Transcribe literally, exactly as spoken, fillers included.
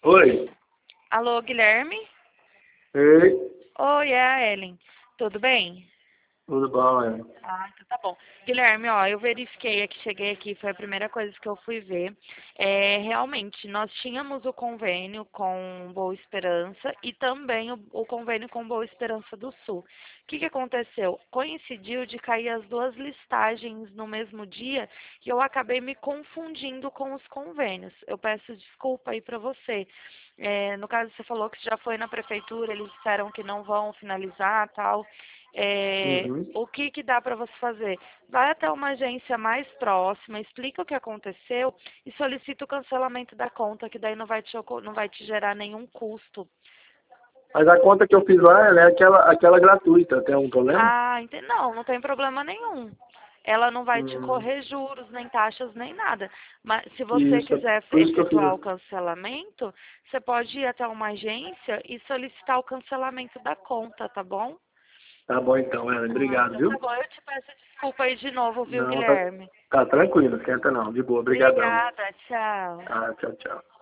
Oi. Alô, Guilherme? Ei. Oi, é a Ellen. Tudo bem? Tudo bom, é? Ah, então tá bom. Guilherme, ó, eu verifiquei aqui, cheguei aqui, foi a primeira coisa que eu fui ver. É, realmente, nós tínhamos o convênio com Boa Esperança e também o, o convênio com Boa Esperança do Sul. O que que aconteceu? Coincidiu de cair as duas listagens no mesmo dia e eu acabei me confundindo com os convênios. Eu peço desculpa aí para você. É, no caso, você falou que já foi na prefeitura, eles disseram que não vão finalizar, tal. É, Uhum. o que que dá para você fazer? Vai até uma agência mais próxima, explica o que aconteceu e solicita o cancelamento da conta, que daí não vai te, oco- não vai te gerar nenhum custo. Mas a conta que eu fiz lá, ela é aquela, aquela gratuita. Tem algum problema? Ah, ente- não, não tem problema nenhum. Ela não vai te Hum, correr juros, nem taxas, nem nada. Mas se você isso. quiser Por isso que eu fiz efetuar o assim. cancelamento, você pode ir até uma agência e solicitar o cancelamento da conta, tá bom? Tá bom então, Ellen. Ah, Obrigado, então tá viu? bom. Eu te peço desculpa aí de novo, viu, Não, tá, Guilherme? tá tranquilo. Esquenta não. De boa. Obrigadão. Obrigada, tchau. Tá, tchau, tchau.